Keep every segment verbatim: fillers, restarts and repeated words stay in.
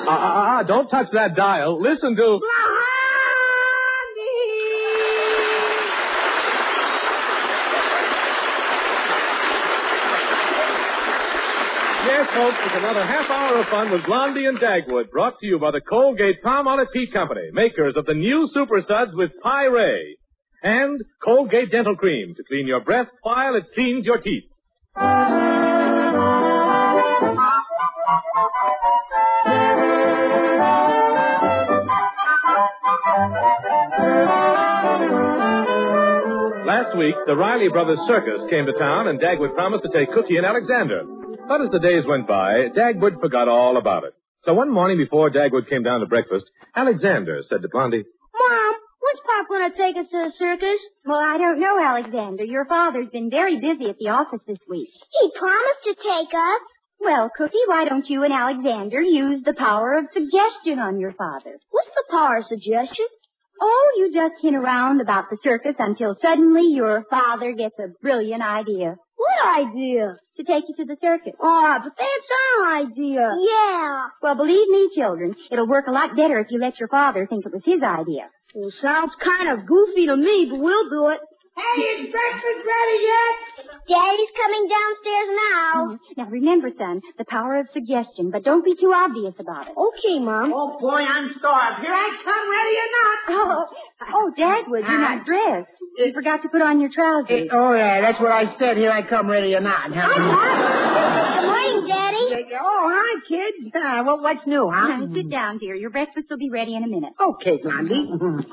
Uh, uh, uh, don't touch that dial. Listen to... Yes, folks, it's another half hour of fun with Blondie and Dagwood, brought to you by the Colgate Palmolive Teeth Company, makers of the new Super Suds with Pyree, and Colgate Dental Cream to clean your breath while it cleans your teeth. Last week, the Riley Brothers Circus came to town, and Dagwood promised to take Cookie and Alexander. But as the days went by, Dagwood forgot all about it. So one morning before Dagwood came down to breakfast, Alexander said to Blondie, Mom, when's Pop going to take us to the circus? Well, I don't know, Alexander. Your father's been very busy at the office this week. He promised to take us. Well, Cookie, why don't you and Alexander use the power of suggestion on your father? What's the power of suggestion? Oh, you just hint around about the circus until suddenly your father gets a brilliant idea. What idea? To take you to the circus. Oh, but that's our idea. Yeah. Well, believe me, children, it'll work a lot better if you let your father think it was his idea. Well, sounds kind of goofy to me, but we'll do it. Hey, is breakfast ready yet? Daddy's coming downstairs now. Mm. Now, remember, son, the power of suggestion, but don't be too obvious about it. Okay, Mom. Oh, boy, I'm starved. Here I come, ready or not. Oh, oh Dagwood, you're not dressed. You forgot to put on your trousers. Oh, yeah, that's what I said. Here I come, ready or not. Hi, Pop. Good morning, Daddy. Oh, hi, kids. Uh, what, what's new, huh? Now, sit down, dear. Your breakfast will be ready in a minute. Okay, Blondie.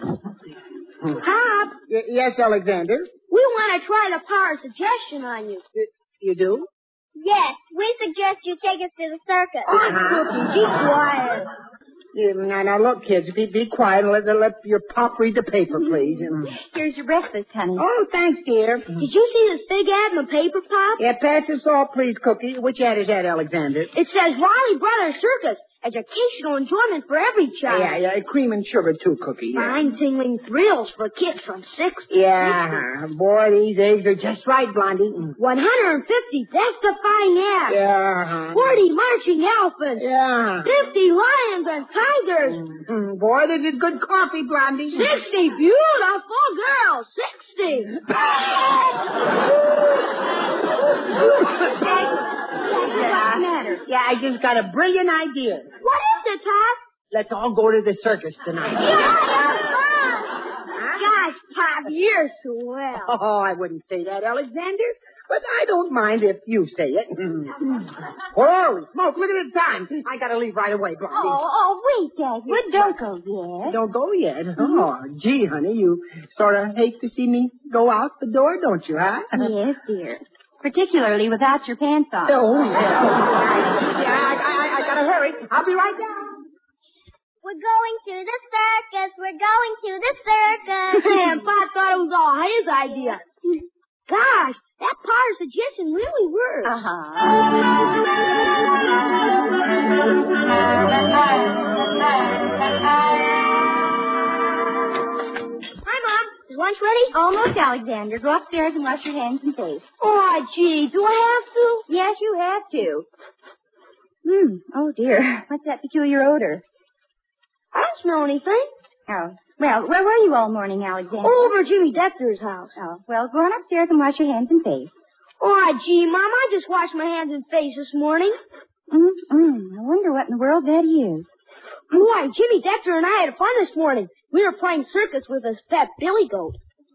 Pop, Y- yes, Alexander? we want to try the power of suggestion on you. Y- you do? Yes, we suggest you take us to the circus. Uh-huh. Be quiet. Yeah, now, now, look, kids, be, be quiet and let, let your pop read the paper, please. Here's your breakfast, honey. Oh, thanks, dear. Did you see this big ad in the paper, Pop? Yeah, pass this off, please, Cookie. Which ad is that, Alexander? It says Riley Brothers Circus. Educational enjoyment for every child. Yeah, yeah, cream and sugar, too, Cookie. Yeah. Mind-tingling thrills for kids from six to Yeah, boy, these eggs are just right, Blondie. one hundred fifty death-defying apps. Yeah. forty marching elephants. Yeah. fifty lions and tigers. Mm, boy, this is good coffee, Blondie. sixty beautiful girls. sixty. What's the matter? Yeah, I just got a brilliant idea. What is it, Pop? Let's all go to the circus tonight. Gosh, Pop, you're swell. Oh, I wouldn't say that, Alexander. But I don't mind if you say it. Holy smoke, look at the time. I gotta leave right away, Blondie. Oh, oh, wait, Dagwood. Don't go yet. Don't go yet. Oh, gee, honey, you sort of hate to see me go out the door, don't you, huh? Yes, dear. Particularly without your pants on. Oh, yeah. yeah, I, I, I gotta hurry. I'll be right down. We're going to the circus. We're going to the circus. And Pop thought it was all his idea. Gosh, that power of suggestion really works. Hi, Mom. Is lunch ready? Almost, Alexander. Go upstairs and wash your hands and face. Oh, gee, do I have to? Yes, you have to. Hmm. Oh, dear. What's that peculiar odor? I don't smell anything. Oh. Well, where were you all morning, Alexander? Over Jimmy Dexter's house. Oh. Well, go on upstairs and wash your hands and face. Oh, gee, Mom, I just washed my hands and face this morning. Mm-mm. I wonder what in the world that is. Boy, Jimmy Dexter and I had fun this morning. We were playing circus with his pet billy goat.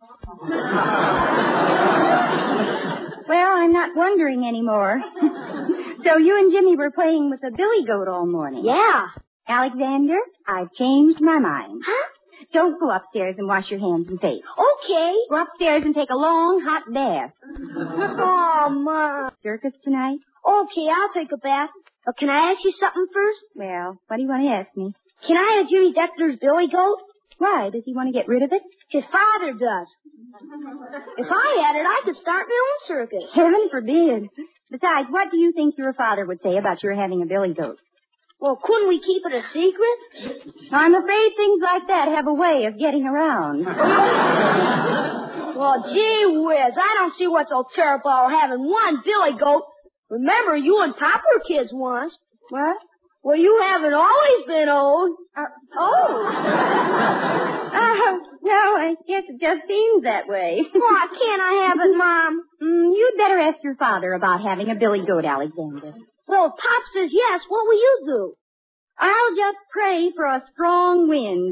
Well, I'm not wondering anymore. So you and Jimmy were playing with a billy goat all morning? Yeah. Alexander, I've changed my mind. Huh? Don't go upstairs and wash your hands and face. Okay. Go upstairs and take a long, hot bath. Oh, Mom. Circus tonight? Okay, I'll take a bath. But can I ask you something first? Well, what do you want to ask me? Can I have Jimmy Dexter's billy goat? Why? Does he want to get rid of it? His father does. If I had it, I could start my own circus. Heaven forbid. Besides, what do you think your father would say about your having a billy goat? Well, couldn't we keep it a secret? I'm afraid things like that have a way of getting around. Well, gee whiz, I don't see what's so terrible about having one billy goat. Remember, you and Pop were kids once. What? Well, you haven't always been old. Uh, oh. uh, no, I guess it just seems that way. Why can't I have it, Mom? Mm, you'd better ask your father about having a billy goat, Alexander. Well, if Pop says yes, what will you do? I'll just pray for a strong wind.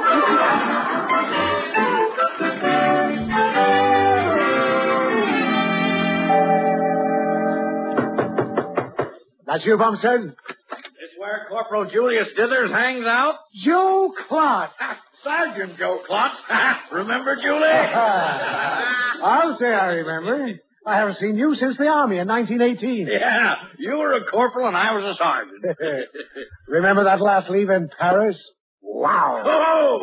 That's you, Bumstead? It's where Corporal Julius Dithers hangs out. Joe Klotz. Sergeant Joe Klotz. Remember, Julie? I'll say I remember. I haven't seen you since the Army in nineteen eighteen. Yeah, you were a corporal and I was a sergeant. Remember that last leave in Paris? Wow. Oh!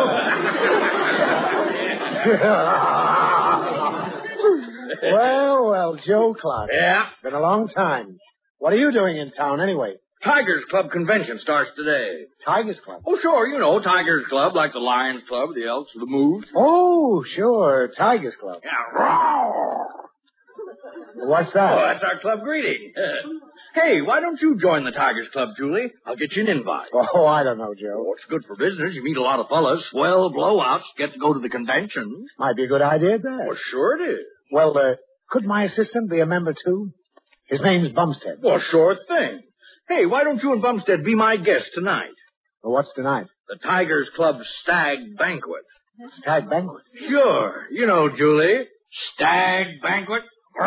well, well, Joe Klotz. Yeah? Been a long time. What are you doing in town anyway? Tigers Club convention starts today. Tigers Club? Oh, sure, you know, Tigers Club, like the Lions Club, the Elks, the Moves. Oh, sure, Tigers Club. Yeah. What's that? Oh, that's our club greeting. Hey, why don't you join the Tigers Club, Julie? I'll get you an invite. Oh, I don't know, Joe. Oh, it's good for business. You meet a lot of fellas. Swell blowouts. Get to go to the conventions. Might be a good idea, that. Well, sure it is. Well, uh, could my assistant be a member, too? His name's Bumstead. Well, sure thing. Hey, why don't you and Bumstead be my guest tonight? Well, what's tonight? The Tigers Club Stag Banquet. Stag Banquet? Sure. You know, Julie. Stag Banquet.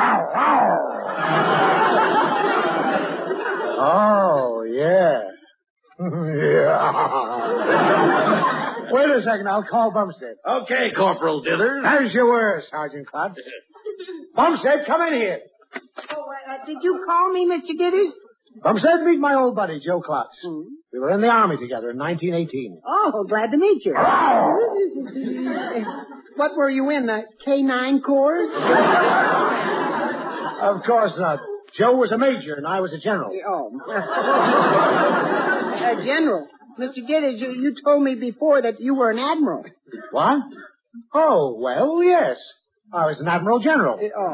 Oh, yeah. yeah. Wait a second, I'll call Bumstead. Okay, Corporal Dithers. As you were, Sergeant Klotz. Bumstead, come in here. Oh, uh, did you call me, Mister Dithers? Bumstead, meet my old buddy, Joe Klotz. Hmm? We were in the Army together in nineteen eighteen. Oh, glad to meet you. What were you in, the K nine Corps? Of course not. Joe was a major and I was a general. Oh. uh, General, Mister Dithers, you, you told me before that you were an admiral. What? Oh, well, yes. I was an Admiral General. Oh.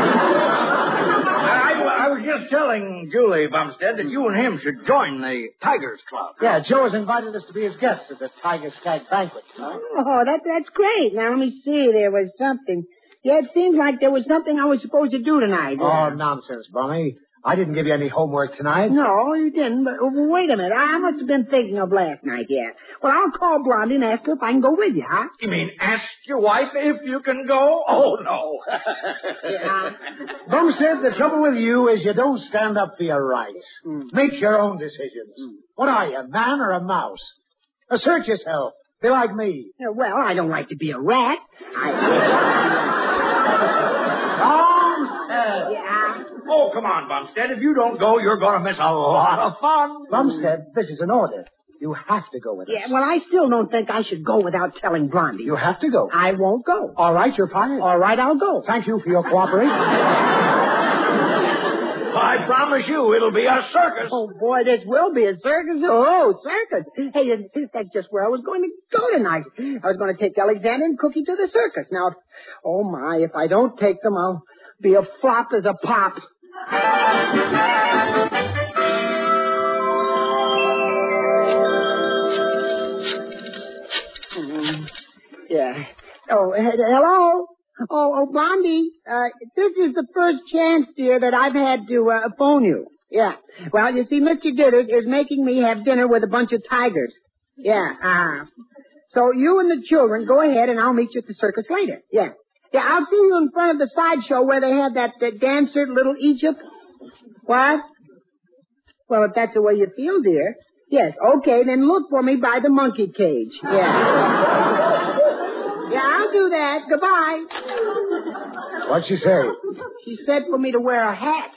I, I was just telling Julie, Bumstead, that you and him should join the Tigers Club. Yeah, Joe has invited us to be his guests at the Tiger Stag Banquet. Oh, that, that's great. Now, let me see. There was something. Yeah, it seemed like there was something I was supposed to do tonight. Oh, nonsense, Bummy. I didn't give you any homework tonight. No, you didn't. But oh, wait a minute. I must have been thinking of last night, yeah. Well, I'll call Blondie and ask her if I can go with you, huh? You mean ask your wife if you can go? Oh, no. Yeah. Bumstead, the trouble with you is you don't stand up for your rights. Mm. Make your own decisions. Mm. What are you, a man or a mouse? Assert yourself. Be like me. Yeah, well, I don't like to be a rat. I... Bumstead! Yeah. Oh, come on, Bumstead. If you don't go, you're going to miss a lot of fun. Bumstead, this is an order. You have to go with us. Yeah, well, I still don't think I should go without telling Blondie. You have to go. I won't go. All right, you're fired. All right, I'll go. Thank you for your cooperation. I promise you it'll be a circus. Oh, boy, this will be a circus. Oh, circus. Hey, that's just where I was going to go tonight. I was going to take Alexander and Cookie to the circus. Now, oh, my, if I don't take them, I'll be a flop as a pop. Mm, yeah. Oh, he- hello? Oh, oh, Blondie, uh, this is the first chance, dear, that I've had to uh, phone you. Yeah. Well, you see, Mister Dithers is making me have dinner with a bunch of tigers. Yeah, uh-huh. So you and the children go ahead, and I'll meet you at the circus later. Yeah. Yeah, I'll see you in front of the sideshow where they had that, that dancer, Little Egypt. What? Well, if that's the way you feel, dear. Yes, okay, then look for me by the monkey cage. Yeah. Yeah, I'll do that. Goodbye. What'd she say? She said for me to wear a hat.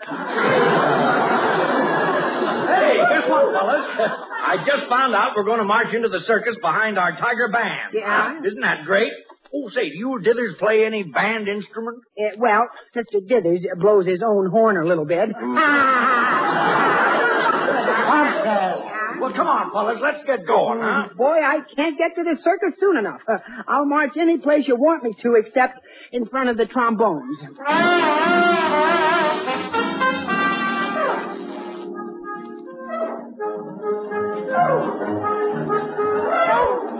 Hey, guess what, fellas? I just found out we're going to march into the circus behind our tiger band. Yeah? Isn't that great? Oh, say, do you Dithers play any band instrument? Uh, well, Mister Dithers blows his own horn a little bit. Well, come on, fellas, let's get going, huh? Boy, I can't get to the circus soon enough. Uh, I'll march any place you want me to except in front of the trombones.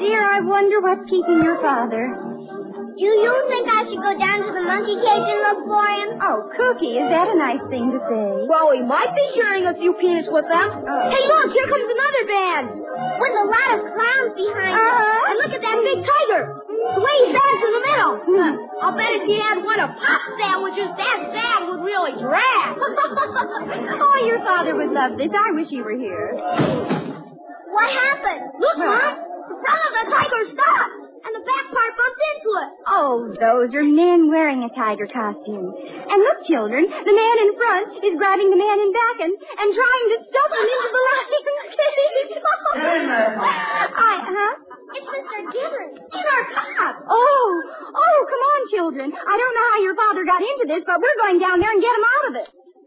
dear, I wonder what's keeping your father. Do you think I should go down to the monkey cage and look for him? Oh, Cookie, is that a nice thing to say? Well, he might be sharing a few peanuts with them. Oh. Hey, look, here comes another band. With a lot of clowns behind Uh-huh. them. And look at that big tiger. The way he stands in the middle. Hmm. I'll bet if he had one of Pop's sandwiches, that bag would really drag. Oh, your father would love this. I wish he were here. What happened? Look, Mom. The front of the tiger stopped. And the back part bumped into it. Oh, those are men wearing a tiger costume. And look, children, the man in front is grabbing the man in back and, and trying to stuff him into the lion's cage. I, huh? It's Mister Gibbons. He's our cop. Oh, oh, come on, children. I don't know how your father got into this, but we're going down there and get him out of it.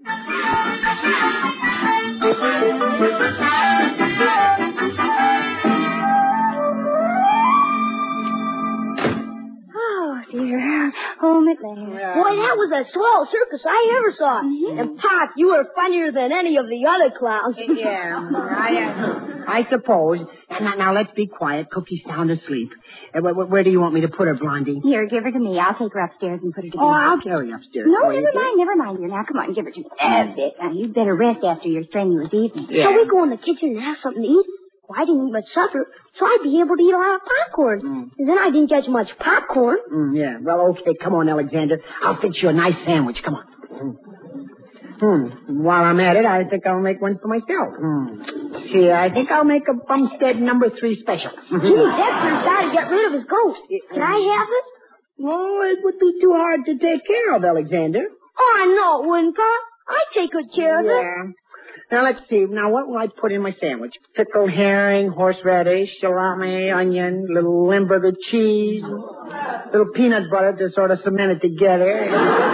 Oh, dear. Home at last. Boy, that was a swell circus I ever saw. Mm-hmm. And, Pop, you were funnier than any of the other clowns. Yeah, I, uh, I suppose. Now, now, let's be quiet. Cookie's sound asleep. Uh, where, where do you want me to put her, Blondie? Here, give her to me. I'll take her upstairs and put her to Oh, bed. I'll carry her upstairs. No, for you, never dear. mind, never mind, dear. Now, come on, give her to me. That's it. Now, you'd better rest after your strenuous evening. Yeah. So we go in the kitchen and have something to eat. Well, I didn't eat much supper, so I'd be able to eat a lot of popcorn. Mm. And then I didn't get much popcorn. Mm, yeah, well, okay, come on, Alexander. I'll fix you a nice sandwich. Come on. Mm. Hmm. While I'm at it, I think I'll make one for myself. Hmm. See, I think I'll make a Bumstead number three special. Jimmy Dexter's got to get rid of his ghost. Can I have it? Well, it would be too hard to take care of, Alexander. Oh, I know it wouldn't, Pop. I'd take good care of it. Yeah. Now, let's see. Now, what will I put in my sandwich? Pickled herring, horseradish, salami, onion, little Limburger cheese, little peanut butter to sort of cement it together.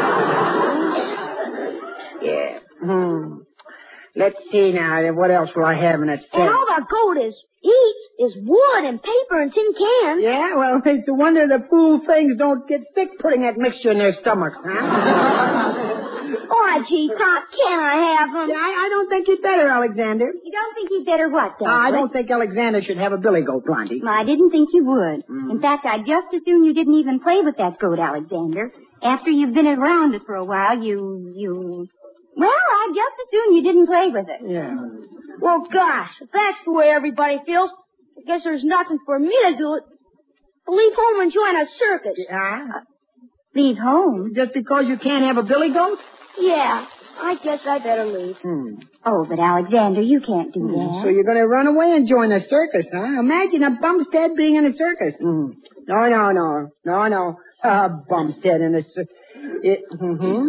Yeah. Hmm. Let's see now. What else will I have in that And sandwich? all the goat is eats is wood and paper and tin cans. Yeah, well, it's a wonder the fool things don't get sick putting that mixture in their stomachs, huh? Oh, gee, Pop, can I have them? Yeah, I, I don't think you'd better, Alexander. You don't think you'd better what, Dad? Uh, I don't think Alexander should have a billy goat, Blondie. I didn't think you would. Mm. In fact, I'd just as soon you didn't even play with that goat, Alexander. After you've been around it for a while, you, you... Well, I'd just as soon you didn't play with it. Yeah. Well, gosh, if that's the way everybody feels, I guess there's nothing for me to do it but leave home and join a circus. Yeah? Leave home? Just because you can't have a billy goat? Yeah, I guess I better leave. Hmm. Oh, but Alexander, you can't do that. So you're going to run away and join a circus, huh? Imagine a Bumstead being in a circus. Mm. No, no, no. No, no. Uh, Bumstead in a circus. It, mm-hmm.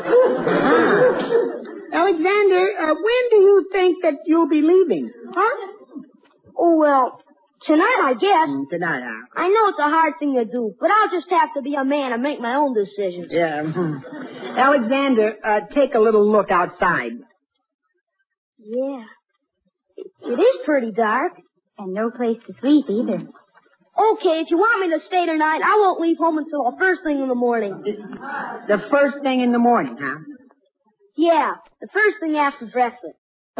ah. Alexander, uh, when do you think that you'll be leaving? Huh? Oh, well, tonight, I guess. Mm, tonight, huh? I know it's a hard thing to do, but I'll just have to be a man and make my own decisions. Yeah. Mm-hmm. Alexander, uh, take a little look outside. Yeah. It is pretty dark. And no place to sleep either. Okay, if you want me to stay tonight, I won't leave home until the first thing in the morning. The first thing in the morning, huh? Yeah, the first thing after breakfast.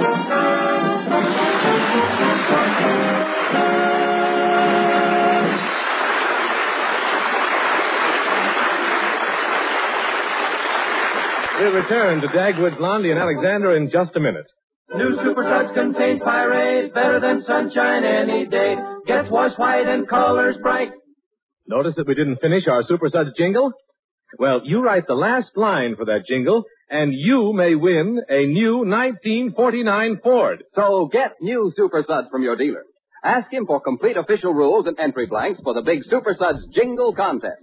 We'll return to Dagwood, Blondie, and Alexander in just a minute. New Super Suds contain pyrade, better than sunshine any day. Gets washed white and colors bright. Notice that we didn't finish our Super Suds jingle? Well, you write the last line for that jingle, and you may win a new nineteen forty-nine Ford. So get new Super Suds from your dealer. Ask him for complete official rules and entry blanks for the big Super Suds Jingle Contest.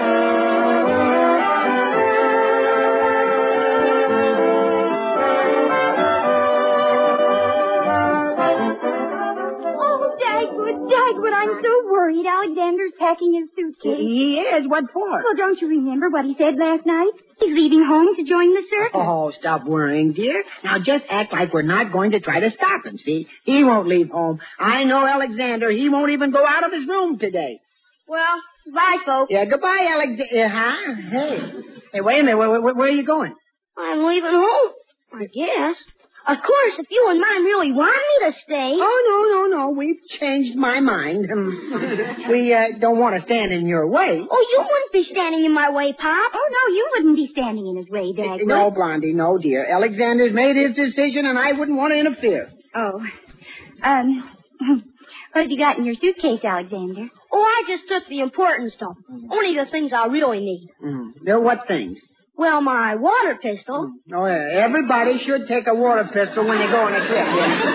Dagwood, I'm so worried. Alexander's packing his suitcase. He is. What for? Well, don't you remember what he said last night? He's leaving home to join the circus. Oh, stop worrying, dear. Now just act like we're not going to try to stop him, see? He won't leave home. I know Alexander. He won't even go out of his room today. Well, bye, folks. Yeah, goodbye, Alexander. Huh? Hey. Hey, wait a minute. Where, where, where are you going? I'm leaving home, I guess. Of course, if you and Mom really want me to stay. Oh, no, no, no. We've changed my mind. Um, we uh, don't want to stand in your way. Oh, you wouldn't be standing in my way, Pop. Oh, no, you wouldn't be standing in his way, Dagwood. No, Blondie, no, dear. Alexander's made his decision, and I wouldn't want to interfere. Oh. Um, what have you got in your suitcase, Alexander? Oh, I just took the important stuff. Only the things I really need. Mm. Now, what things? Well, my water pistol. Oh, yeah. Everybody should take a water pistol when they go on a trip.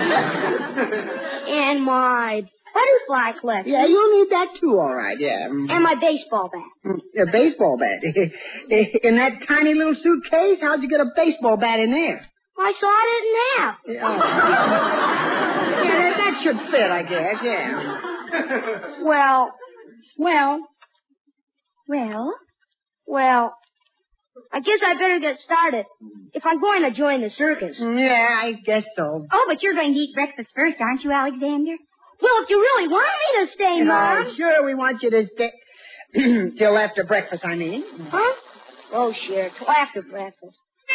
Yeah. And my butterfly collection. Yeah, you'll need that too, all right, yeah. And my baseball bat. A baseball bat? In that tiny little suitcase? How'd you get a baseball bat in there? I saw it in half. Oh. Yeah, that, that should fit, I guess, yeah. Well, well, Well? well, I guess I better get started if I'm going to join the circus. Yeah, I guess so. Oh, but you're going to eat breakfast first, aren't you, Alexander? Well, if you really want me to stay, Mom. Uh, sure, we want you to stay till after breakfast, I mean. Huh? Oh, sure, till after breakfast.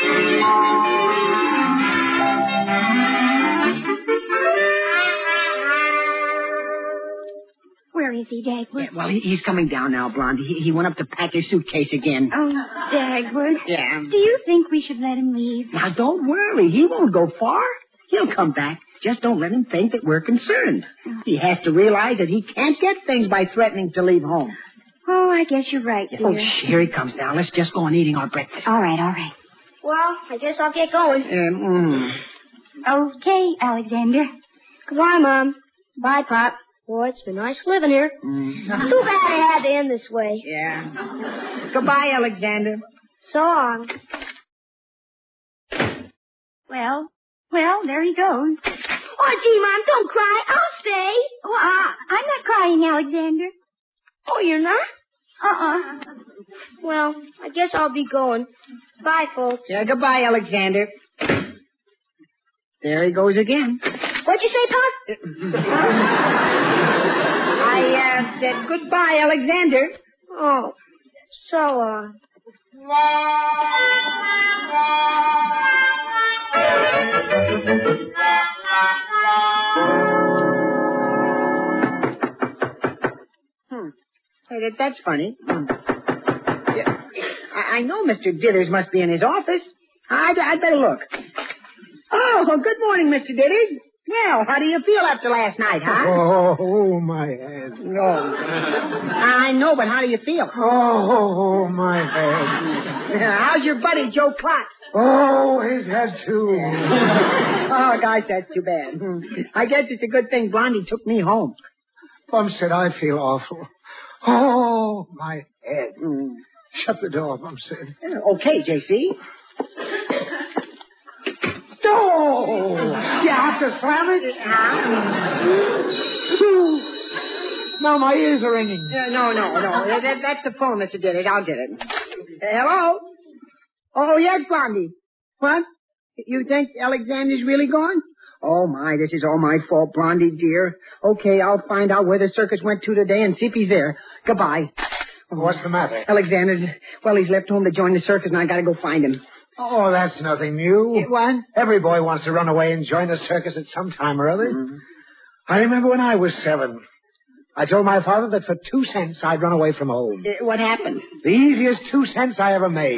Where is he, Dagwood? Yeah, well, he, he's coming down now, Blondie. He, he went up to pack his suitcase again. Oh, Dagwood. Yeah. Do you think we should let him leave? Now, don't worry. He won't go far. He'll come back. Just don't let him think that we're concerned. He has to realize that he can't get things by threatening to leave home. Oh, I guess you're right, dear. Oh, here he comes now. Let's just go on eating our breakfast. All right, all right. Well, I guess I'll get going. Um, mm. Okay, Alexander. Goodbye, Mom. Bye, Pop. Boy, it's been nice living here. Mm. Too bad it had to end this way. Yeah. Goodbye, Alexander. So long. Well, well, there he goes. Oh, gee, Mom, don't cry. I'll stay. Oh, uh, I'm not crying, Alexander. Oh, you're not? Uh-uh. Well, I guess I'll be going. Bye, folks. Yeah, goodbye, Alexander. There he goes again. What'd you say, Pop? I uh, said goodbye, Alexander. Oh, so, uh... Hmm. Hey, that, that's funny. Hmm. Yeah. I, I know Mister Dithers must be in his office. I'd, I'd better look. Oh, good morning, Mister Dithers. Well, how do you feel after last night, huh? Oh, oh my head. No. I know, but how do you feel? Oh, my head. How's your buddy, Joe Klotz? Oh, his head, too. Oh, gosh, that's too bad. I guess it's a good thing Blondie took me home. Bumstead, I feel awful. Oh, my head. Mm. Shut the door, Bumstead. Okay, J C. Oh! You have to slam it? Now my ears are ringing. Uh, no, no, no. That, that, that's the phone, Mister Dillard. I'll get it. Uh, hello? Oh, yes, Blondie. What? You think Alexander's really gone? Oh, my, this is all my fault, Blondie, dear. Okay, I'll find out where the circus went to today and see if he's there. Goodbye. What's the matter? Alexander's, well, he's left home to join the circus, and I gotta go find him. Oh, that's nothing new. What? Every boy wants to run away and join the circus at some time or other. Mm-hmm. I remember when I was seven. I told my father that for two cents I'd run away from home. Uh, what happened? The easiest two cents I ever made.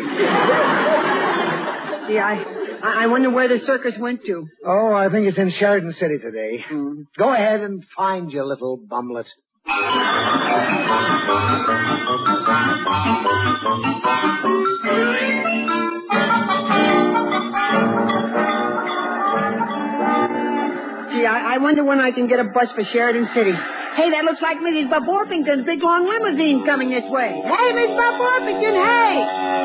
Yeah, I, I wonder where the circus went to. Oh, I think it's in Sheridan City today. Mm. Go ahead and find your little bumlet. Gee, I, I wonder when I can get a bus for Sheridan City. Hey, that looks like Missus Bob Orpington's big long limousine coming this way. Hey, Miss Bob Orpington, hey!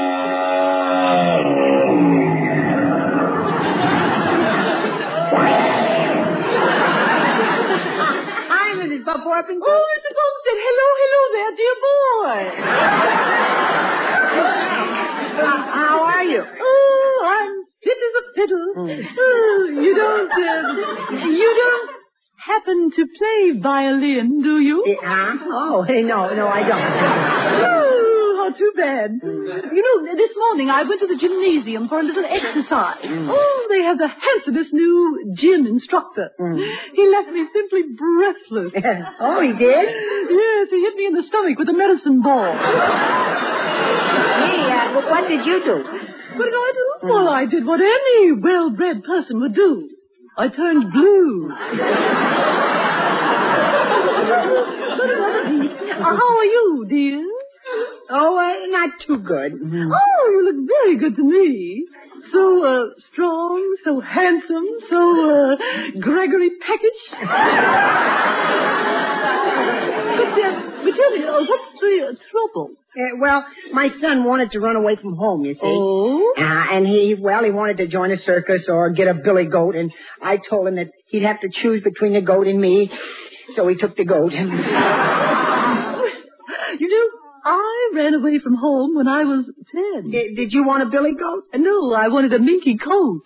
Hi, Missus Bob Orpington. Oh, Mister Bumstead, hello, hello there, dear boy. Uh, how are you? Oh, I'm fit as a fiddle. Mm. Oh, you don't, uh, you don't happen to play violin, do you? Uh, huh? Oh, hey, no, no, I don't. Oh, how not too bad. You know, this morning I went to the gymnasium for a little exercise. Mm. Oh, they have the handsomest new gym instructor. Mm. He left me simply breathless. Oh, he did? Yes, he hit me in the stomach with a medicine ball. Hey, uh, well, what did you do? What did I do? Well, I did what any well-bred person would do. I turned blue. uh, how are you, dear? Oh, uh, not too good. Oh, you look very good to me. So, uh, strong, so handsome, so, uh, Gregory Peckish. but, uh, but tell me, uh, what's the uh, trouble? Uh, well, my son wanted to run away from home, you see. Oh? Uh, and he, well, he wanted to join a circus or get a billy goat, and I told him that he'd have to choose between the goat and me, so he took the goat. You know, I ran away from home when I was ten. D- did you want a billy goat? No, I wanted a minky coat.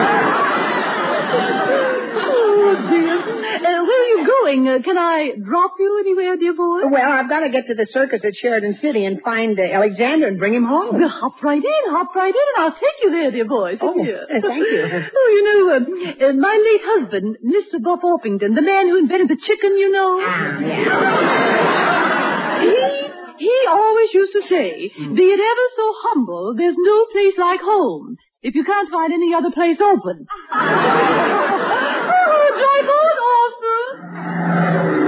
Oh, dear. Uh, where are you going? Uh, can I drop you anywhere, dear boy? Well, I've got to get to the circus at Sheridan City and find uh, Alexander and bring him home. Well, hop right in, hop right in, and I'll take you there, dear boy. Sit Oh, here. uh, thank you. Oh, you know, uh, uh, my late husband, Mister Buff Orpington, the man who invented the chicken, you know. Ah, yeah. He, he always used to say, be it ever so humble, there's no place like home if you can't find any other place open. Oh, drive on, Arthur.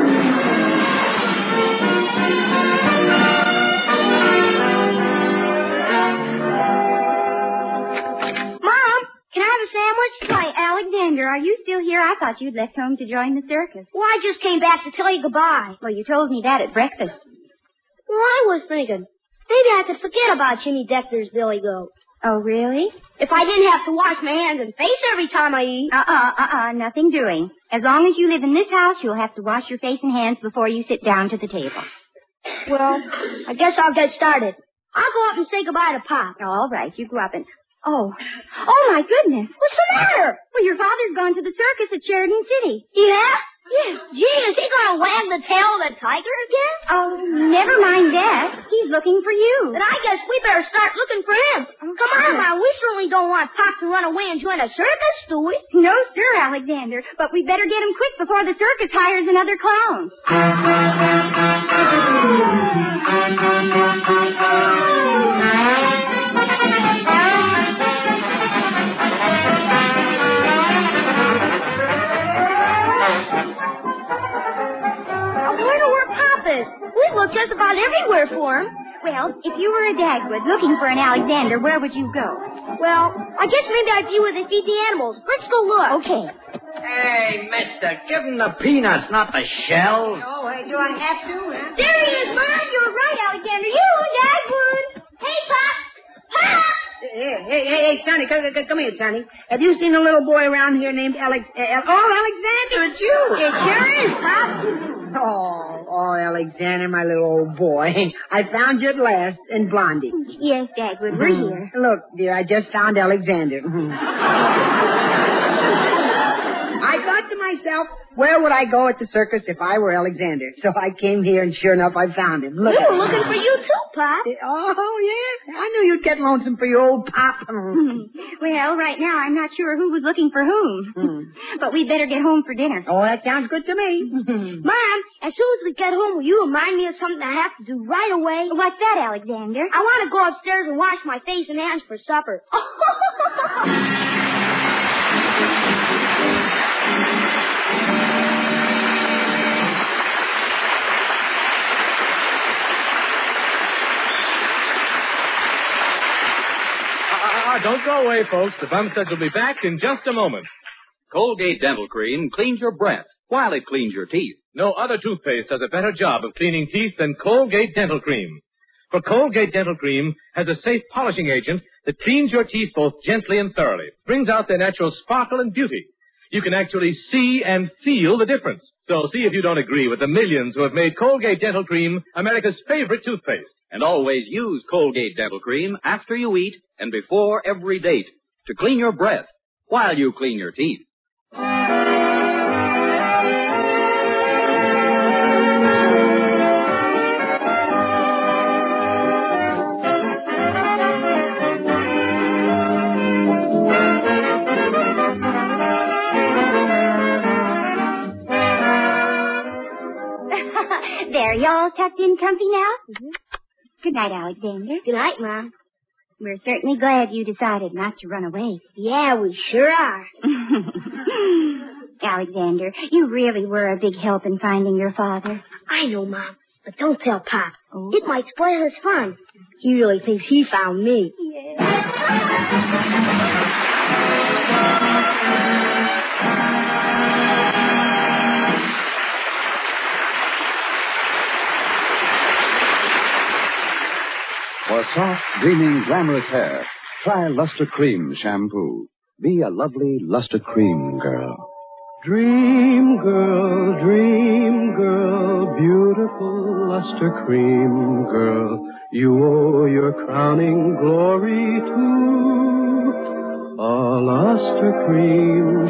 Mom, can I have a sandwich? Why, Alexander, are you still here? I thought you'd left home to join the circus. Well, I just came back to tell you goodbye. Well, you told me that at breakfast. Well, I was thinking, maybe I could forget about Jimmy Decker's Billy Goat. Oh, really? If I didn't have to wash my hands and face every time I eat. Uh-uh, uh-uh, nothing doing. As long as you live in this house, you'll have to wash your face and hands before you sit down to the table. Well, I guess I'll get started. I'll go up and say goodbye to Pop. All right, you go up and... Oh, oh, my goodness. What's the matter? Well, your father's gone to the circus at Sheridan City. He has? Yeah. Gee, is he going to wag the tail of the tiger again? Oh, never mind that. He's looking for you. Then I guess we better start looking for him. Come on, Ma. We certainly don't want Pop to run away and join a circus, do we? No, sir, Alexander. But we better get him quick before the circus hires another clown. We look just about everywhere for him. Well, if you were a Dagwood looking for an Alexander, where would you go? Well, I guess maybe I'd be where they feed the animals. Let's go look. Okay. Hey, mister, give him the peanuts, not the shells. Oh, hey, do I have to? Huh? There he is, Mom. You're right, Alexander. You, Dagwood. Hey, Pop. Pop! Hey, hey, hey, hey, Sonny, come, come, come here, Sonny. Have you seen a little boy around here named Alex... Uh, oh, Alexander, it's you. It sure is, Pop. Oh, oh, Alexander, my little old boy. I found you at last, and Blondie. Yes, Dagwood, we're here. Look, dear, I just found Alexander. I thought to myself, where would I go at the circus if I were Alexander? So I came here, and sure enough, I found him. Look. We were looking for you, too, Pop. Oh, yeah. I knew you'd get lonesome for your old Pop. Well, right now, I'm not sure who was looking for whom. Hmm. But we'd better get home for dinner. Oh, that sounds good to me. Mom, as soon as we get home, will you remind me of something I have to do right away? What's that, Alexander? I want to go upstairs and wash my face and hands for supper. Ah, don't go away, folks. The Bumsteads will be back in just a moment. Colgate Dental Cream cleans your breath while it cleans your teeth. No other toothpaste does a better job of cleaning teeth than Colgate Dental Cream. For Colgate Dental Cream has a safe polishing agent that cleans your teeth both gently and thoroughly, brings out their natural sparkle and beauty. You can actually see and feel the difference. So see if you don't agree with the millions who have made Colgate Dental Cream America's favorite toothpaste. And always use Colgate Dental Cream after you eat and before every date to clean your breath while you clean your teeth. There, you all tucked in comfy now? Mm-hmm. Good night, Alexander. Good night, Mom. We're certainly glad you decided not to run away. Yeah, we sure are. Alexander, you really were a big help in finding your father. I know, Mom, but don't tell Pop. Oh. It might spoil his fun. He really thinks he found me. Yeah. For soft, gleaming, glamorous hair, try Luster Cream Shampoo. Be a lovely Luster Cream girl. Dream girl, dream girl, beautiful Luster Cream girl, you owe your crowning glory to a Luster Cream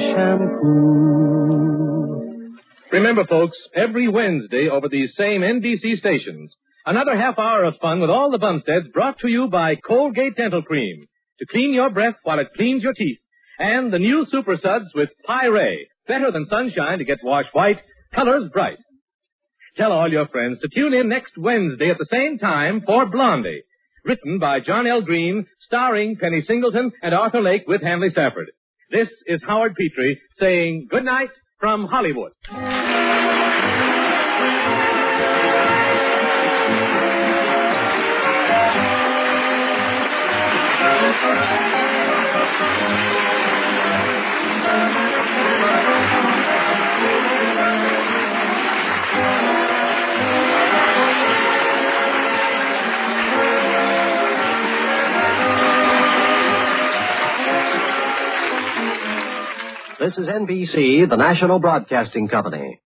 Shampoo. Remember, folks, every Wednesday over these same N B C stations, another half hour of fun with all the Bumsteads brought to you by Colgate Dental Cream to clean your breath while it cleans your teeth. And the new Super Suds with Pirae, better than sunshine to get washed white, colors bright. Tell all your friends to tune in next Wednesday at the same time for Blondie, written by John L. Green, starring Penny Singleton and Arthur Lake with Hanley Safford. This is Howard Petrie saying good night from Hollywood. This is N B C, the national broadcasting company.